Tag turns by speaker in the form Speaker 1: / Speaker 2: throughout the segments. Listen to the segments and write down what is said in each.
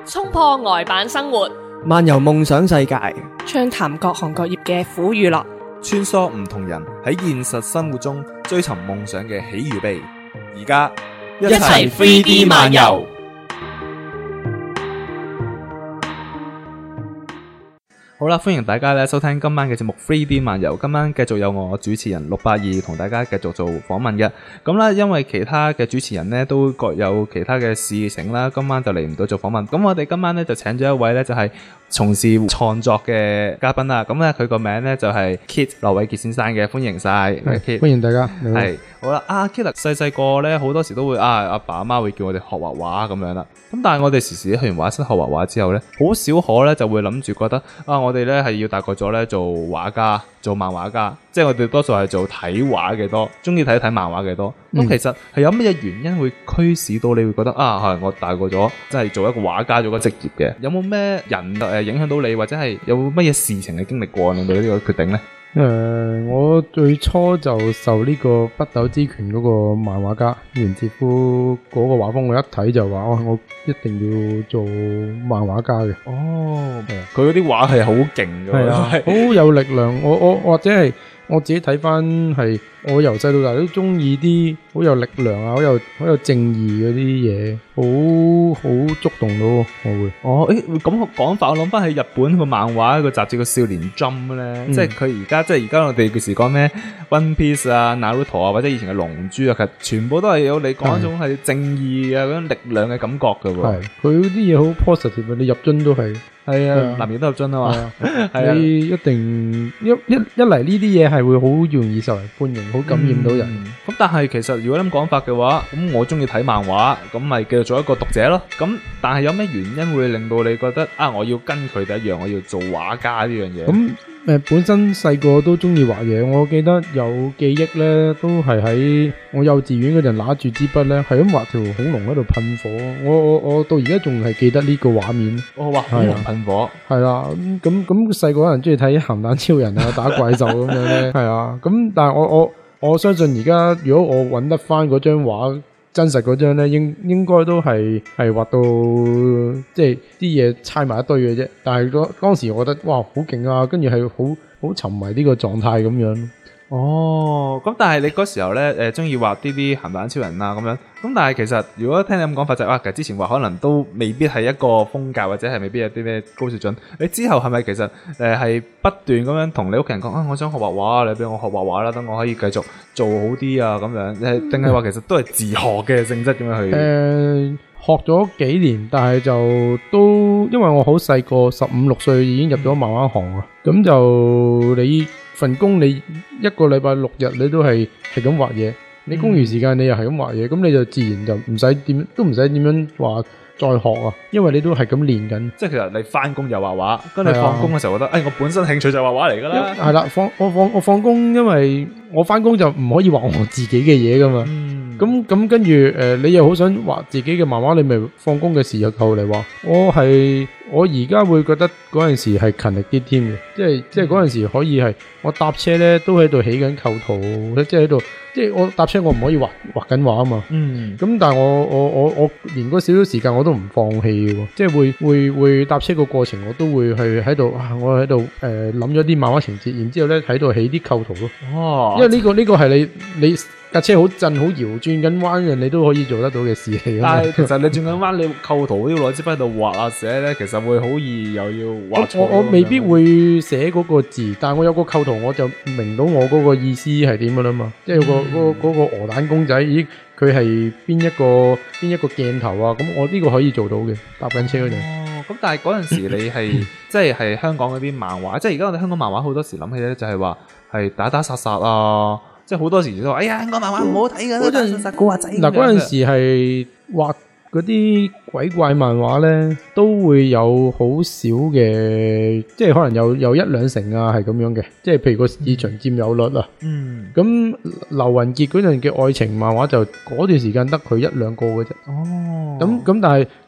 Speaker 1: 衝破呆板生活，
Speaker 2: 漫遊夢想世界，
Speaker 1: 暢談各行各業嘅苦與樂，
Speaker 3: 穿梭唔同人喺現實生活中追尋夢想嘅喜與悲。而家
Speaker 2: 一齊 3D 漫遊。
Speaker 3: 好啦，歡迎大家咧收聽今晚嘅節目 3D 漫遊。今晚繼續有我主持人682同大家繼續做訪問嘅。咁啦，因為其他嘅主持人咧都各有其他嘅事情啦，今晚就嚟唔到做訪問。咁我哋今晚咧就請咗一位咧就係從事創作嘅嘉賓啦。咁咧佢個名咧就係 Kit 羅偉傑先生嘅，歡迎晒。
Speaker 4: Kit 歡迎大家。
Speaker 3: 係好啦，Kit 細個咧好多時都會阿爸阿媽會叫我哋學畫畫咁樣啦。咁但係我哋時時去完畫室學畫畫之後咧，好少可咧就會諗住覺得我哋咧係要大個咗咧做畫家、做漫畫家，即係我哋多數係做睇畫嘅多，中意睇漫畫嘅多。咁其實係有乜嘢原因會驅使到你會覺得係我大個咗，即係做一個畫家，做個職業嘅？有冇咩人影響到你，或者係有乜嘢事情嘅經歷過令到呢個決定呢？
Speaker 4: 我最初就受呢個北斗之拳嗰個漫畫家袁哲夫嗰個畫風，我一睇就話我一定要做漫畫家嘅。
Speaker 3: 佢嗰啲畫係好勁嘅，
Speaker 4: 好有力量。我或者係我自己睇翻，係我由細到大都中意啲好有力量啊，好有正義嗰啲嘢，好觸動到我會。
Speaker 3: 咁講法，我諗翻起日本個漫畫個雜誌個少年 Jump 咧，即係佢而家我哋嘅時講咩 One Piece 啊、Naruto 啊，或者以前嘅龍珠啊，其實全部都係有你講一種係正義啊嗰種力量嘅感覺噶喎。係
Speaker 4: 佢啲嘢好 positive， 你入樽都係。係啊，
Speaker 3: 男人都入樽啊嘛。
Speaker 4: 係啊，你一定一嚟呢啲嘢係會好容易受人歡迎，好感染到人。
Speaker 3: 咁但係其實如果咁講法嘅話，咁我中意睇漫畫，咁咪繼續做一個讀者咯。咁但係有咩原因會令到你覺得我要跟佢哋一樣，我要做畫家呢樣嘢？
Speaker 4: 咁本身細個都中意畫嘢，我記得有記憶咧，都係喺我幼稚園嗰陣拿住支筆咧，係咁畫條恐龍喺度噴火。我到而家仲係記得呢個畫面。
Speaker 3: 畫恐龍噴火。
Speaker 4: 係啦，咁細個可能中意睇鹹蛋超人啊，打怪獸咁樣咧。係啊，咁但係我相信而家如果我揾得翻嗰張畫，真實嗰張咧，應該都係畫到即係啲嘢猜埋一堆嘅啫。但係當時我覺得哇好勁啊，跟住係好沉迷呢個狀態咁樣。
Speaker 3: 咁但係你嗰時候咧中意畫啲鹹蛋超人啊咁樣，咁但係其實如果聽你咁講法就係其實之前畫可能都未必係一個風格，或者係未必有啲咩高水準。你之後係咪其實係不斷咁樣同你屋企人講我想學畫畫，你俾我學畫畫啦，等我可以繼續做好啲啊咁樣？定係話其實都係自學嘅性質咁樣去？
Speaker 4: 學咗幾年，但係就都因為我好細個，15、16歲已經入咗漫畫行啊。咁就你份工，你一個禮拜6日你都係咁畫嘢，你公餘時間你又係咁畫嘢，咁你就自然就唔使點樣話再學啊，因為你都係咁練緊。
Speaker 3: 即係其實你翻工又畫畫，跟住放工嘅時候覺得我本身興趣就係畫畫嚟噶啦。
Speaker 4: 係啦，我放工，因為我翻工就唔可以畫我自己嘅嘢噶嘛。咁跟住你又好想畫自己嘅漫畫，你咪放工嘅時候嚟畫。我而家會覺得嗰陣時係勤力啲添嘅，即係嗰陣時可以係我搭車咧都喺度起緊構圖，即係我搭車我唔可以畫緊畫啊嘛。咁但係我連嗰少少時間我都唔放棄嘅，即係會搭車個過程我都會去喺度我喺度諗咗啲漫畫情節，然之後咧喺度起啲構圖咯。因為呢個係你架車好震好搖轉緊彎嘅，你都可以做得到嘅事嚟。
Speaker 3: 但係其實你轉緊彎，你構圖都要攞支筆喺度畫寫咧，其實會好易又要畫錯。
Speaker 4: 我未必會寫嗰個字，但係我有個構圖，我就明到我嗰個意思係點噶啦嘛。即係嗰個鵝蛋公仔，咦，佢係邊一個鏡頭啊？咁我呢個可以做到嘅，搭緊車嗰陣。
Speaker 3: 咁但係嗰陣時你係即係香港嗰啲漫畫，即係而家我哋香港漫畫好多時諗起咧，就係話係打打殺殺啊。即係好多時都話，香港漫畫唔好睇㗎，嗰陣古惑仔。嗱，嗰陣時係畫嗰啲鬼怪漫畫咧，都會有好少嘅，即係可能有1-2成啊，係咁樣嘅。即係譬如個市場佔有率啊。咁劉雲傑嗰陣嘅愛情漫畫就嗰段時間得佢1-2個嘅啫。咁但係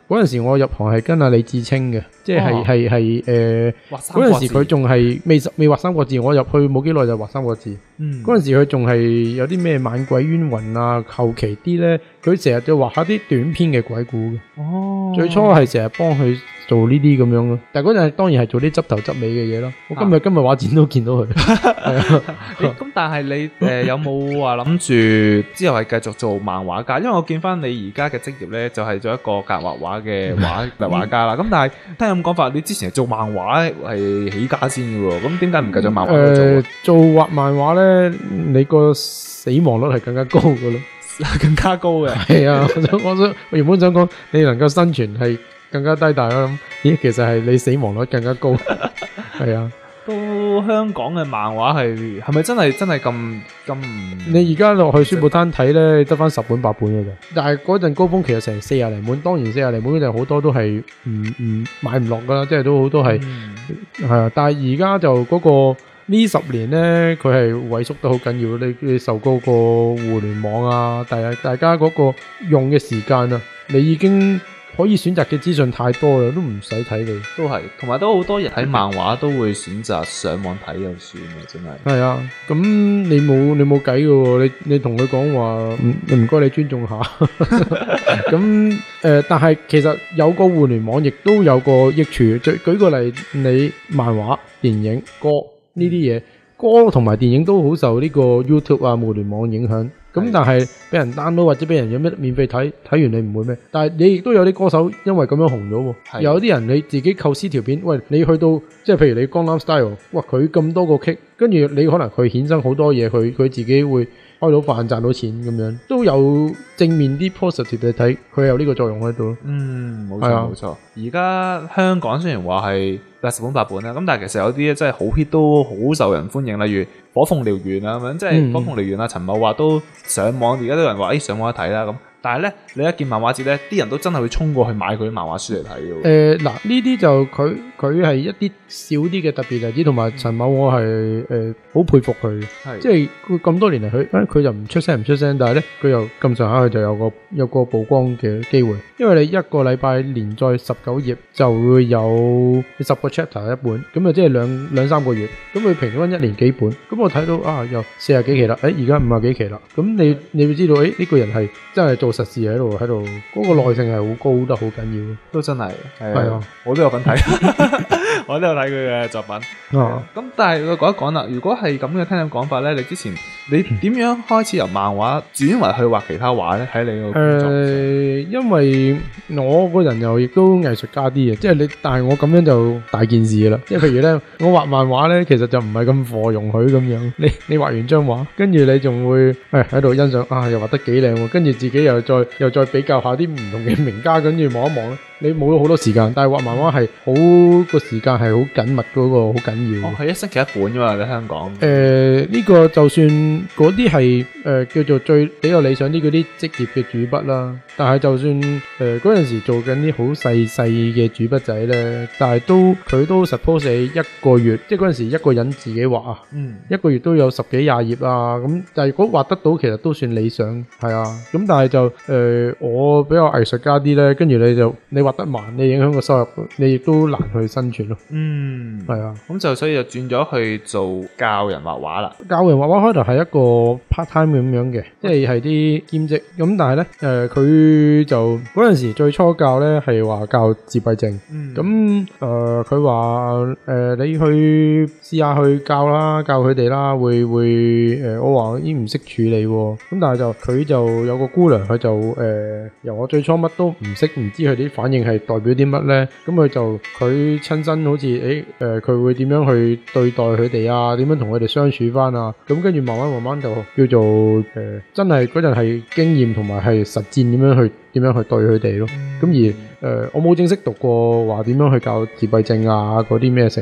Speaker 4: 嗰陣時我入行係跟阿李志清嘅，即係
Speaker 3: 哦
Speaker 4: 嗰陣時佢仲係未畫三國志，我入去冇幾耐就畫三國志。嗰陣時佢仲係有啲咩猛鬼冤魂啊，後期啲咧佢成日就畫下啲短篇嘅鬼故嘅。
Speaker 3: 哦，
Speaker 4: 最初係成日幫佢做呢啲咁樣咯，但係嗰陣當然係做啲執頭執尾嘅嘢咯。我今日畫展都見到佢，係啊。
Speaker 3: 咁但係你有冇話諗住之後係繼續做漫畫家？因為我見翻你而家嘅職業咧，就係做一個格畫畫嘅畫家啦。咁但係聽咁講法，你之前係做漫畫係起家先嘅喎，咁點解唔繼續漫畫去做啊？
Speaker 4: 做畫漫畫咧，你個死亡率係更加高嘅咯，
Speaker 3: 更加高嘅。
Speaker 4: 係啊，我原本想講你能夠生存係更加低，但係我諗，咦，其實係你死亡率更加高，係啊。
Speaker 3: 到香港嘅漫畫係咪真係咁？
Speaker 4: 你而家落去書報攤睇咧，得翻10本8本嘅啫。但係嗰陣高峰期有成40零本，當然40零本嗰陣好多都係唔買唔落噶啦，即係都好多係係啊。但係而家就嗰個呢10年咧，佢係萎縮得好緊要。你受嗰個互聯網啊，大家嗰個用嘅時間啊，你已經可以選擇嘅資訊太多啦，都唔使睇你。
Speaker 3: 都係，同埋都好多人睇漫畫都會選擇上網睇就算啦，真係。
Speaker 4: 係啊，咁你冇計嘅喎，你同佢講話唔該你尊重下。咁但係其實有個互聯網亦都有個益處。舉個例，你漫畫、電影、歌呢啲嘢，歌同埋電影都好受呢個 YouTube 啊互聯網影響。咁但係俾人 download 或者俾人有咩免費睇完你唔會咩？但係你亦都有啲歌手因為咁樣紅咗喎。有啲人你自己構思條片，喂，你去到即係譬如你江南 style，哇佢咁多個 kick，跟住你可能佢衍生好多嘢，佢自己會開到飯賺到錢咁樣，都有正面啲 positive 嘅睇，佢有呢個作用喺度。
Speaker 3: 冇錯冇錯。而家香港雖然話係10本8本啦，咁但係其實有啲真係好 hit 都好受人歡迎，例如火鳳燎原啊咁樣，即係火鳳燎原啊陳某話都上網，而家都有人話上網一睇啦咁。但係咧，你一見漫畫節咧，啲人都真係會衝過去買佢啲漫畫書嚟睇嘅。
Speaker 4: 嗱呢啲就佢係一啲少啲嘅特別例子，同埋陳某我係好佩服佢，即係佢咁多年嚟佢就唔出聲，但係咧佢又咁上下佢就有個曝光嘅機會，因為你一個禮拜連載19頁就會有10個 chapter 一本，咁啊即係兩三個月，咁佢平均1年幾本，咁我睇到啊又40幾期啦，而家50幾期啦，咁你會知道呢個人係真係做實事喺度，嗰個耐性係好高得好緊要，
Speaker 3: 都真係
Speaker 4: 係啊，
Speaker 3: 我都有份睇，我都有睇佢嘅作品。咁但係我講一講啦，如果係咁嘅聽你講法咧，你之前你點樣開始由漫畫轉為去畫其他畫咧？喺你個工作，
Speaker 4: 因為我個人又亦都藝術家啲嘅，即係但係我咁樣就大件事噶啦。即係譬如咧，我畫漫畫咧，其實就唔係咁貨容許咁樣。你畫完張畫，跟住你仲會喺度欣賞啊，又畫得幾靚喎，跟住自己又再比較下啲唔同嘅名家，跟住望一望咧，你冇咗好多時間。但係畫漫畫係好個時間係好緊密嗰個，好緊要。
Speaker 3: 係一星期一本噶嘛？喺香港。
Speaker 4: 呢個就算嗰啲係叫做最比較理想啲嗰啲職業嘅主筆啦，但係就算嗰陣時做緊啲好細嘅主筆仔咧，但係佢都 suppose 係一個月，即係嗰陣時一個人自己畫啊，一個月都有10幾20頁啊，咁但係如果畫得到，其實都算理想，係啊，咁但係就我比較藝術家啲咧，跟住你畫得慢，你影響個收入，你亦都難去生存咯。係啊，
Speaker 3: 咁就所以就轉咗去做教人畫畫啦。
Speaker 4: 教人畫畫開頭係一個 part time 咁樣嘅，即係啲兼職。咁但係咧，佢就嗰陣時最初教咧係話教自閉症。咁佢話你去試下去教啦，教佢哋啦，會我話已經唔識處理喎。咁但係佢就有個姑娘，佢就由我最初乜都唔識，唔知佢啲反應係代表啲乜咧。咁佢親身好似佢會點樣去對待佢哋啊？點樣同佢哋相處翻啊？咁跟住慢慢就叫做真係嗰陣係經驗同埋係實戰點樣去對佢哋咯。咁而我冇正式讀過話點樣去教自閉症啊嗰啲咩成嘅。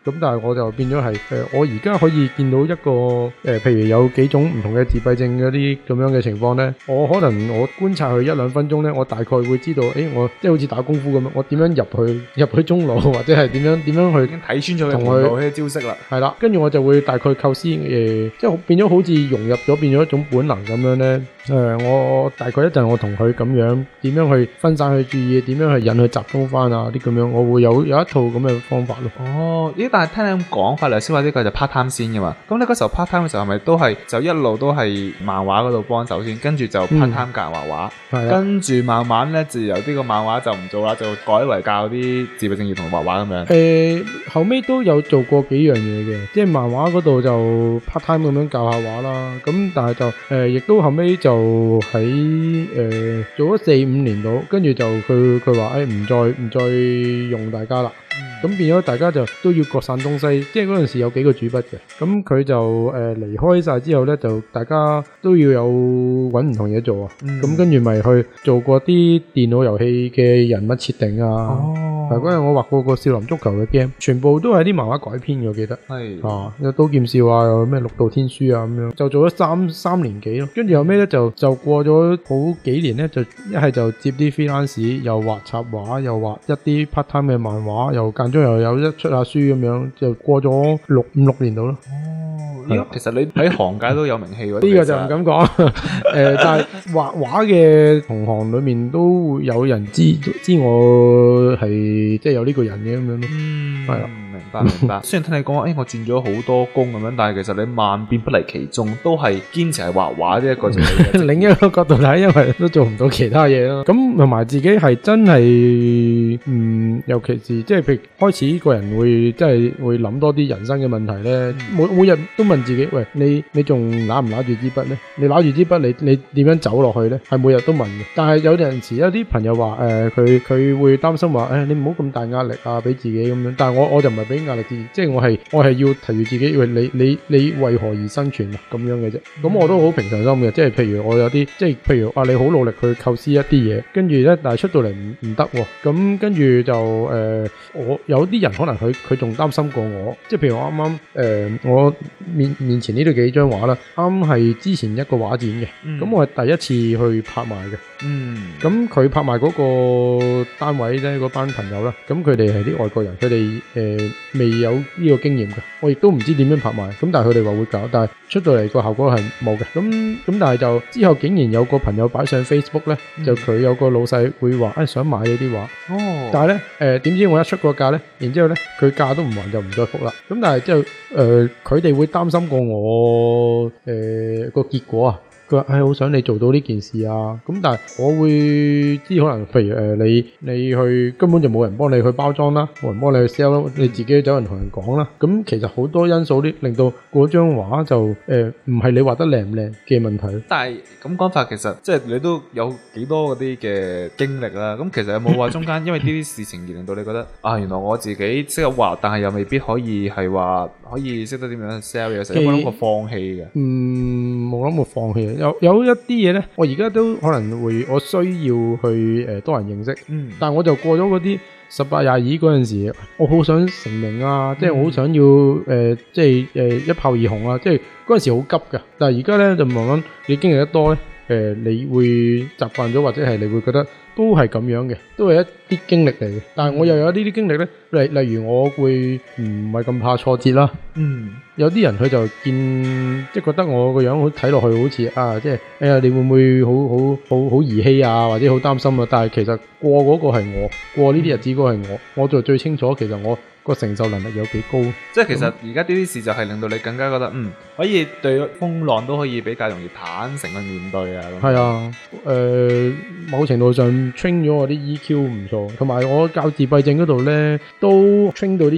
Speaker 4: 咁但係我就變咗係我而家可以見到一個譬如有幾種唔同嘅自閉症嗰啲咁樣嘅情況咧，我可能我觀察佢1-2分鐘咧，我大概會知道，我即係好似打功夫咁樣，我點樣入去中路，或者係點樣去
Speaker 3: 已經睇穿咗佢
Speaker 4: 同
Speaker 3: 門路嘅招式啦。
Speaker 4: 係啦，跟住我就會大概構思即係變咗好似融入咗，變咗一種本能咁樣咧。我大概一陣我同佢咁樣點樣去分散佢注意，點樣去引佢集中翻啊啲咁樣，我會有一套咁嘅方法咯。
Speaker 3: 哦，咦？但係聽你咁講法，你先話呢個就 part time 先嘅嘛？咁你嗰時候 part time 嘅時候係咪都係就一路都係漫畫嗰度幫手先，跟住就 part time 教畫畫，跟住慢慢咧就由呢個漫畫就唔做啦，就改為教啲自閉症兒童畫畫咁樣。
Speaker 4: 後尾都有做過幾樣嘢嘅，即係漫畫嗰度就 part time 咁樣教下畫啦。咁但係就亦都後尾就喺做咗4-5年度，跟住就佢話唔再用大家啦。咁變咗大家就都要各散東西，即係嗰陣時有幾個主筆嘅，咁佢就離開晒之後咧，就大家都要有揾唔同嘢做啊。咁跟住咪去做過啲電腦遊戲嘅人物設定啊。嗰日我畫過個少林足球嘅 game， 全部都係啲漫畫改編嘅，我記得。係有刀劍笑啊，有咩六道天書啊咁樣，就做咗三年幾咯。跟住後尾咧就過咗好幾年咧，就一係就接啲 freelance， 又畫插畫，又畫一啲 part time 嘅漫畫，又間中又有一出下書咁樣，就過咗5-6年度咯。
Speaker 3: 其實你喺行界都有名氣喎。
Speaker 4: 呢個就唔敢講。但係畫畫嘅同行裏面都會有人知我係即係有呢個人嘅咁樣咯。係啦。
Speaker 3: 明白。雖然聽你講話，我轉咗好多工咁樣，但係其實你萬變不離其宗，都係堅持係畫畫呢一個做嘅。
Speaker 4: 另一個角度睇，因為都做唔到其他嘢咯。咁同埋自己係真係，尤其是即係譬如開始個人會真係會諗多啲人生嘅問題咧。每日都問自己，喂，你仲拿唔拿住支筆咧？你拿住支筆，你點樣走落去咧？係每日都問嘅。但係有陣時有啲朋友話，佢會擔心話，你唔好咁大壓力啊，俾自己咁樣。但係我就唔係俾壓力自己，即係我係要提住自己，喂，你為何而生存啊？咁樣嘅啫。咁我都好平常心嘅，即係譬如我有啲，即係譬如你好努力去構思一啲嘢，跟住咧，但係出到嚟唔得喎。咁跟住就我有啲人可能佢仲擔心過我，即係譬如我啱啱我面前呢度幾張畫啦，啱係之前一個畫展嘅，咁我係第一次去拍賣嘅。咁佢拍賣嗰個單位咧，嗰班朋友啦，咁佢哋係啲外國人，佢哋未有呢個經驗嘅，我亦都唔知點樣拍賣，咁但係佢哋話會搞，但係出到嚟個效果係冇嘅。咁但係就之後竟然有個朋友擺上 Facebook 咧，就佢有個老細會話想買呢啲畫，但係咧點知我一出個價咧，然之後咧佢價都唔還就唔再覆啦。咁但係之後佢哋會擔心過我個結果啊。佢話好想你做到呢件事啊，咁但係我會知可能譬如你去根本就冇人幫你去包裝啦，冇人幫你去 sell， 你自己走人同人講啦，咁其實好多因素啲令到嗰張畫就唔係你畫得靚唔靚嘅問題。
Speaker 3: 但係咁講法，其實即係你都有幾多嗰啲嘅經歷啦。咁其實有冇話中間因為呢啲事情而令到你覺得原來我自己識得畫，但係又未必可以係話可以識得點樣 sell 嘅時候，有冇諗過放棄嘅？
Speaker 4: 冇諗過放棄。有一啲嘢咧，我而家都可能會我需要去多人認識，但係我就過咗嗰啲18、22嗰陣時，我好想成名啊，即係我好想要即係一炮而紅啊，即係嗰陣時好急㗎。但係而家咧就慢慢你經歷得多咧，你會習慣咗，或者係你會覺得都係咁樣嘅，都係一啲經歷嚟嘅。但係我又有呢啲經歷咧，例如我會唔係咁怕挫折啦。有啲人佢就見即係覺得我個樣好睇落去好似即係你會唔會好兒戲啊，或者好擔心啊？但係其實過嗰個係我，過呢啲日子嗰個係我就最清楚其實我個承受能力有幾高。
Speaker 3: 即係其實而家呢啲事就係令到你更加覺得可以對風浪都可以比較容易坦誠去面對啊。
Speaker 4: 係啊，某程度上 train 咗我啲 EQ 唔錯，同埋我教自閉症嗰度咧都 train 到啲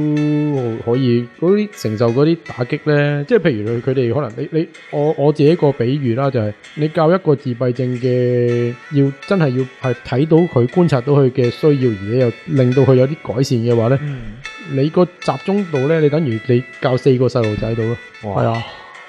Speaker 4: EQ 可以嗰啲承受嗰啲打擊咧，即係譬如佢哋可能我自己個比喻啦，就係你教一個自閉症嘅要真係要係睇到佢觀察到佢嘅需要，而你又令到佢有啲改善嘅話咧，你個集中度咧，你等於你教4個細路仔到咯。係啊，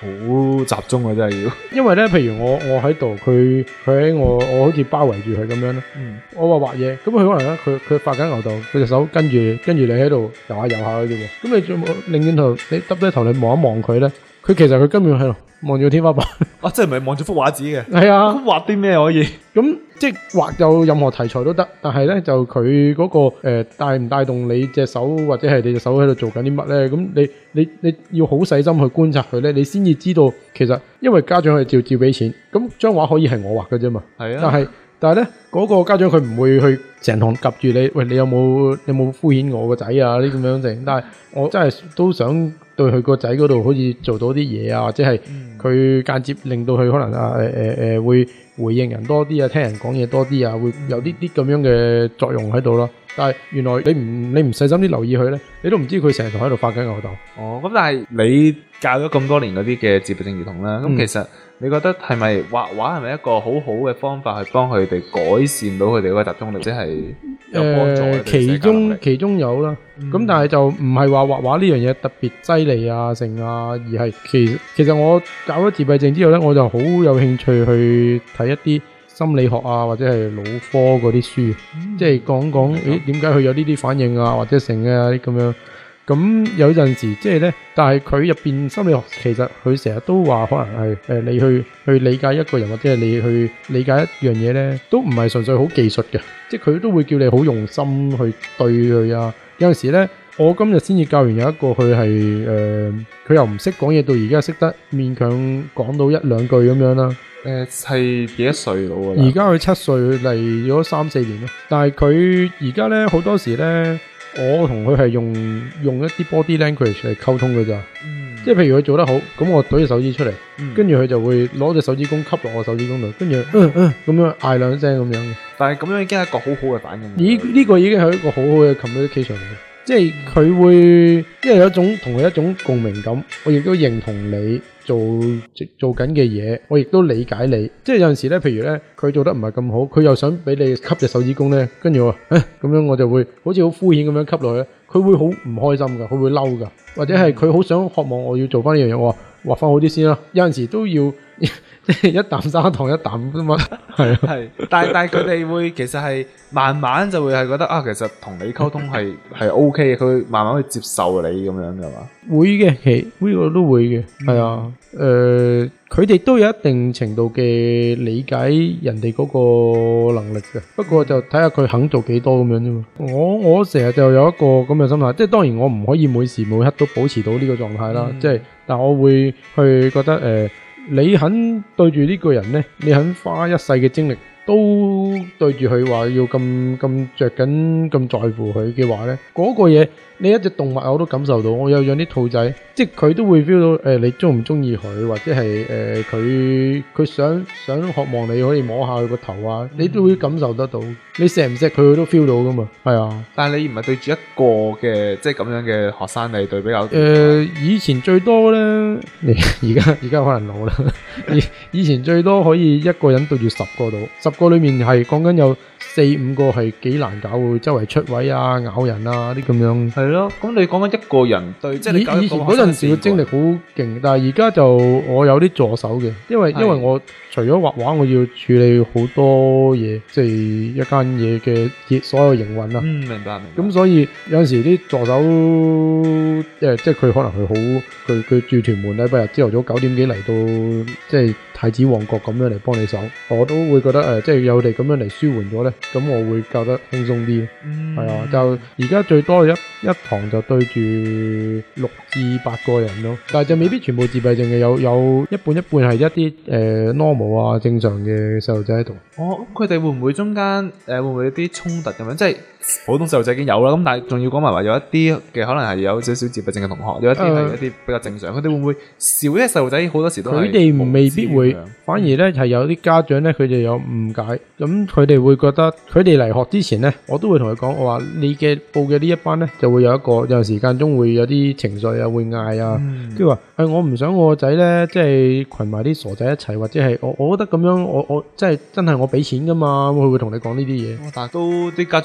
Speaker 3: 集中啊，真係要。
Speaker 4: 因為咧，譬如我喺度，佢喺我好似包圍住佢咁樣咧。我話畫嘢，咁佢可能咧，佢發緊牛豆，佢隻手跟住你喺度游下嘅啫喎。咁你仲擰轉頭，你耷低頭你望一望佢咧，佢其實佢根本喺度望住天花板。
Speaker 3: 即係唔係望住幅畫紙嘅？
Speaker 4: 係啊，
Speaker 3: 咁畫啲咩可以？
Speaker 4: 咁即係畫有任何題材都得，但係咧就佢嗰個帶唔帶動你隻手或者係你隻手喺度做緊啲乜咧？咁你要好細心去觀察佢咧，你先至知道其實因為家長係照俾錢，咁張畫可以係我畫嘅啫嘛。係啊，但係咧嗰個家長佢唔會去成堂及住你，喂，你有冇敷衍我個仔啊？啲咁樣剩，但係我真係都想對佢個仔嗰度好似做到啲嘢啊，或者係佢間接令到佢可能會回應人多啲啊，聽人講嘢多啲啊，會有啲咁樣嘅作用喺度咯。但係原來你唔細心啲留意佢咧，你都唔知佢成日喺度發緊牛豆。
Speaker 3: 咁但係你教咗咁多年嗰啲嘅自閉症兒童啦，咁其實你覺得係咪畫畫係咪一個好好嘅方法去幫佢哋改善到佢哋嗰個集中力，或者係有幫助？其中有啦，咁但係就唔係話畫畫呢樣嘢特別犀利啊成啊，而係其實我教咗自閉症之後咧，我就好有興趣去睇一啲心理學啊，或者係腦科嗰啲書，即係講點解佢有呢啲反應啊，或者成啊啲咁樣。咁有陣時即係咧，但係佢入邊心理學其實佢成日都話可能係你去理解一個人，或者係你去理解一樣嘢咧，都唔係純粹好技術嘅，即係佢都會叫你好用心去對佢啊。有陣時咧，我今日先至教完有一個佢係佢又唔識講嘢，到而家識得勉強講到一兩句咁樣啦。 係幾多歲到啊？
Speaker 4: 而家佢7歲，嚟咗3-4年咯。但係佢而家咧好多時咧，我同佢係用一啲 body language 嚟溝通嘅咋。即係譬如佢做得好，咁我舉隻手指出嚟，跟住佢就會攞隻手指公吸落我手指公度，跟住咁樣嗌兩聲咁樣嘅。
Speaker 3: 但係咁樣已經係一個好好嘅反應。
Speaker 4: 呢個已經係一個好好嘅 communication 嚟嘅。即係佢會，因為有一種同佢一種共鳴感，我亦都認同你做緊嘅嘢，我亦都理解你。即係有陣時咧，譬如咧，佢做得唔係咁好，佢又想俾你吸隻手指公咧，跟住我咁樣我就會好似好敷衍咁樣吸落去，佢會好唔開心噶，佢會嬲噶，或者係佢好想渴望我要做翻呢樣嘢，我話畫翻好啲先啦。有陣時都要即係一啖砂糖一啖啫嘛，係
Speaker 3: 係，但係佢哋會其實係慢慢就會係覺得其實同你溝通係 OK 嘅，佢慢慢會接受你咁樣嘅嘛。會嘅，呢個都會嘅，係啊，佢哋都有一定程度嘅理解人哋嗰個能力嘅，不過就睇下佢肯做幾多咁樣啫嘛。我成日就有一個咁嘅心態，即係當然我唔可以每時每刻都保持到呢個狀態啦，即係，但我會去覺得你肯對住呢個人呢，你肯花一世嘅精力都對住佢話要咁着緊咁在乎佢嘅話呢，嗰個嘢你一隻動物我都感受到。我有養啲兔仔，即係佢都會 feel 到你中唔中意佢，或者係佢想渴望你可以摸下佢個頭啊，你都會感受得到。你錫唔錫佢都 feel 到噶嘛。係啊，但係你唔係對住一個嘅即係咁樣嘅學生，你對比較以前最多呢，而家可能老啦。以前最多可以一個人對住10個度，10個裏面係講緊有4-5個係幾難搞，會周圍出位啊、咬人啊啲咁樣。係咯，咁你講緊一個人對，即係你以前嗰陣時嘅精力好勁，但係而家就我有啲助手嘅，因為我除咗畫畫，我要處理好多嘢，即係一間嘢嘅所有營運啦。明白。咁所以有陣時啲助手，即係佢可能佢住屯門，禮拜日朝頭早9點幾嚟到，即係太子旺角咁樣嚟幫你手，我都會覺得即係有你咁樣嚟舒緩咗咧，咁我會教得輕鬆啲。係啊，就而家最多一堂就對住6至8個人咯，但係就未必全部自閉症嘅，有一半係一啲normal 啊正常嘅細路仔喺度。佢哋會唔會中間會唔會有啲衝突咁樣？即係普通細路仔已經有啦，咁但係仲要講埋話有一啲嘅可能係有少少自閉症嘅同學，有一啲係一啲比較正常。佢哋會唔會笑？因為細路仔好多時都係佢哋未必會，反而咧係有啲家長咧佢哋有誤解，咁佢哋會覺得佢哋嚟學之前咧，我都會同佢講，我話你嘅報嘅呢一班咧就會有陣時間中會有啲情緒啊，會嗌啊，跟住話我唔想我個仔咧即係群埋啲傻仔一齊，或者係我覺得咁樣我即係真係我俾錢噶嘛，佢會同你講呢啲嘢。但係都啲家長都幾冇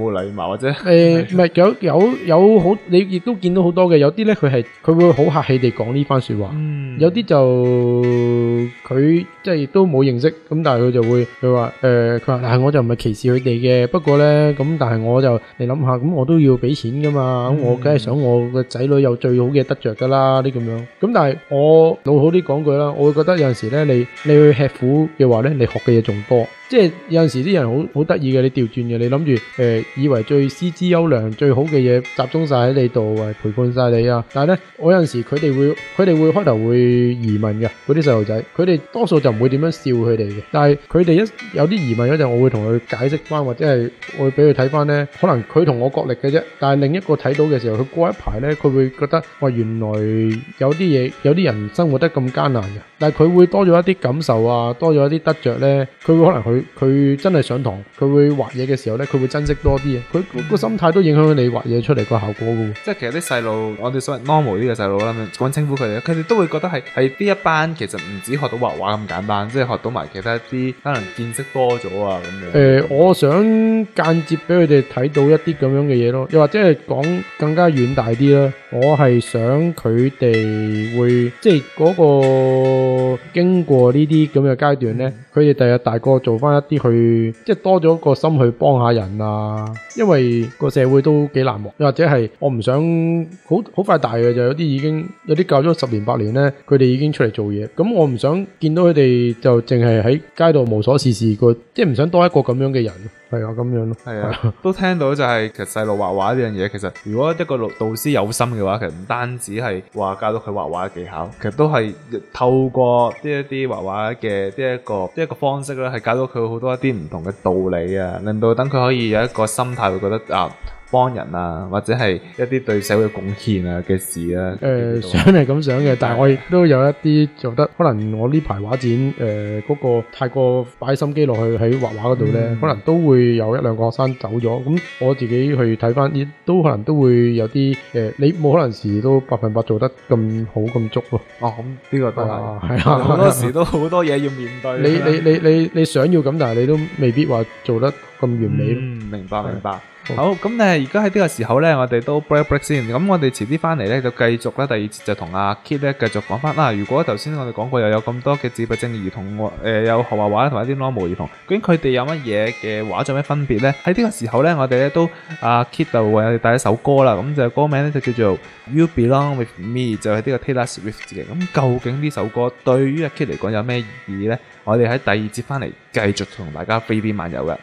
Speaker 3: 冇禮貌或者
Speaker 4: 唔係有好，你亦都見到好多嘅，有啲咧佢會好客氣地講呢番說話，有啲就佢即係都冇認識，咁但係佢話但係我就唔係歧視佢哋嘅，不過咧咁但係我就你諗下，咁我都要俾錢噶嘛，咁我梗係想我個仔女有最好嘅得着噶啦，啲咁樣，咁但係我老好啲講句啦，我會覺得有陣時咧你去吃苦嘅話咧，你學嘅嘢仲多。即係有陣時啲人好得意嘅，你調轉嘅，你諗住以為最師資優良最好嘅嘢集中晒喺你度，陪伴晒你啊！但係咧，我有陣時佢哋會開頭會疑問嘅，嗰啲細路仔，佢哋多數就唔會點樣笑佢哋嘅。但係佢哋一有啲疑問嗰陣，我會同佢解釋翻，或者係我會俾佢睇翻咧，可能佢同我角力嘅啫。但係另一個睇到嘅時候，佢過一排咧，佢會覺得哇，原來有啲嘢，有啲人生活得咁艱難嘅。但係佢會多咗一啲感受啊，多咗一啲得着咧，佢會可能佢真係上堂，佢會畫嘢嘅時候咧，佢會珍惜多啲啊！佢個心態都影響你畫嘢出嚟個效果噶。
Speaker 3: 即係其實啲細路，我哋所謂 normal 呢個細路啦，咁稱呼佢哋都會覺得係呢一班其實唔止學到畫畫咁簡單，即係學到埋其他啲可能見識多咗啊咁樣。
Speaker 4: 我想間接俾佢哋睇到一啲咁樣嘅嘢咯，又或者係講更加遠大啲啦。我係想佢哋會即係嗰個經過呢啲咁嘅階段咧，佢哋第日大個做翻一啲去，即係多咗個心去幫下人啊。因為個社會都幾難忘，又或者係我唔想好快大嘅，就有啲已經有啲教咗10年8年咧，佢哋已經出嚟做嘢。咁我唔想見到佢哋就淨係喺街度無所事事個，即係唔想多一個咁樣嘅人。係啊，咁樣咯。係啊，
Speaker 3: 都聽到就係其實細路畫畫呢樣嘢，其實如果一個導師有心嘅話，其實唔單止係話教到佢畫畫嘅技巧，其實都係透過呢一啲畫畫嘅呢一個方式咧，係教到佢好多一啲唔同嘅道理啊，令到等佢可以有一個心態，會覺得啊，幫人啊，或者係一啲對社會貢獻啊嘅事啊。
Speaker 4: 想係咁想嘅，但係我亦都有一啲做得，可能我呢排畫展嗰個太過擺心機落去喺畫畫嗰度咧，可能都會有1、2個學生走咗。咁我自己去睇翻，亦都可能都會有啲你冇可能時都100%做得咁好咁足咯。
Speaker 3: 哦，咁呢個都係
Speaker 4: 係啊，
Speaker 3: 好多時都好多嘢要面對。
Speaker 4: 你想要咁，但係你都未必話做得咁完美咯。
Speaker 3: 明白。好，咁而家喺呢個時候咧，我哋都 break 先。咁我哋遲啲翻嚟咧，就繼續咧第二節就同阿 Kit 咧繼續講翻啦。如果頭先我哋講過又有咁多嘅自閉症兒童，有學畫畫同埋一啲 normal 兒童，究竟佢哋有乜嘢嘅畫作咩分別咧？喺呢個時候咧，我哋咧都阿 Kit 就為我哋帶一首歌啦。咁就歌名咧就叫做 You Belong With Me， 就係呢個 Taylor Swift 嘅。咁究竟呢首歌對於阿 Kit 嚟講有咩意義咧？我哋喺第二節翻嚟繼續同大家 3D 漫遊嘅。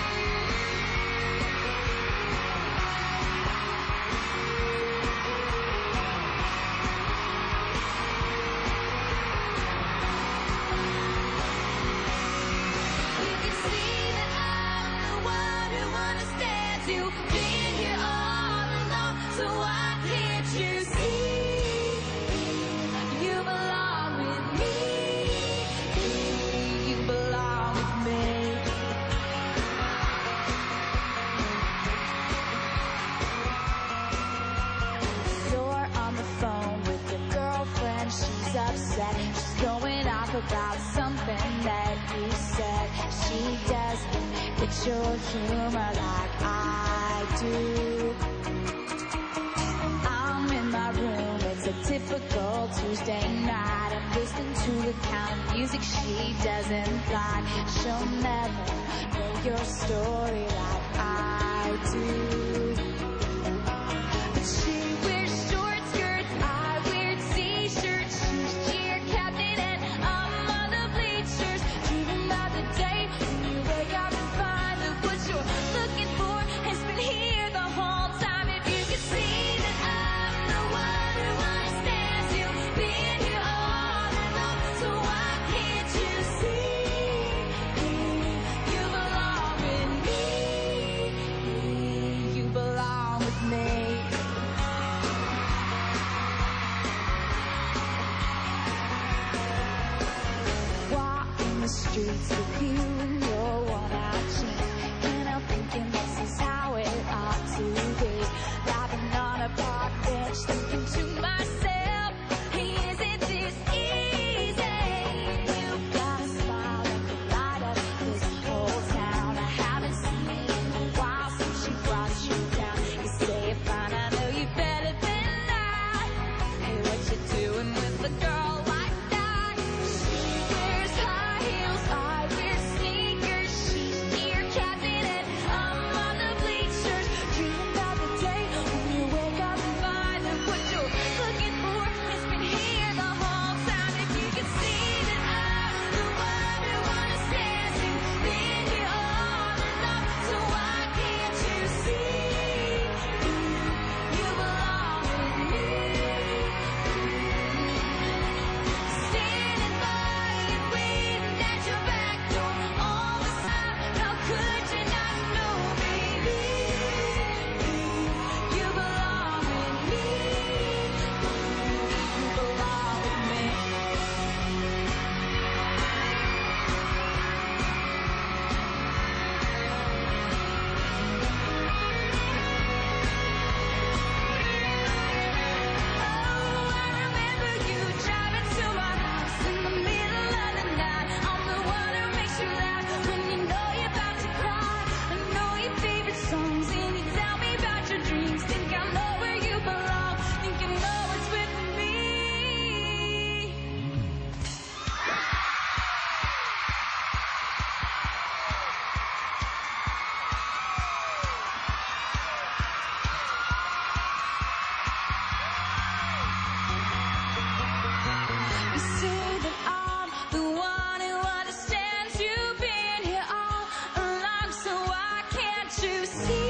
Speaker 5: About something that you said. She doesn't get your humor like I do. I'm in my room, it's a typical Tuesday night. I'm listening to the kind of music she doesn't like. She'll never know your story like I do. But she wears short skirts, I wear t-shirts. She's cheer captain and I'm on the bleachers. Dreaming about the day when you wake up and find that what you're looking for has been here the whole time. If you could see that I'm the one who understands you, being here all alone, so why can't you see? You belong with me. You to see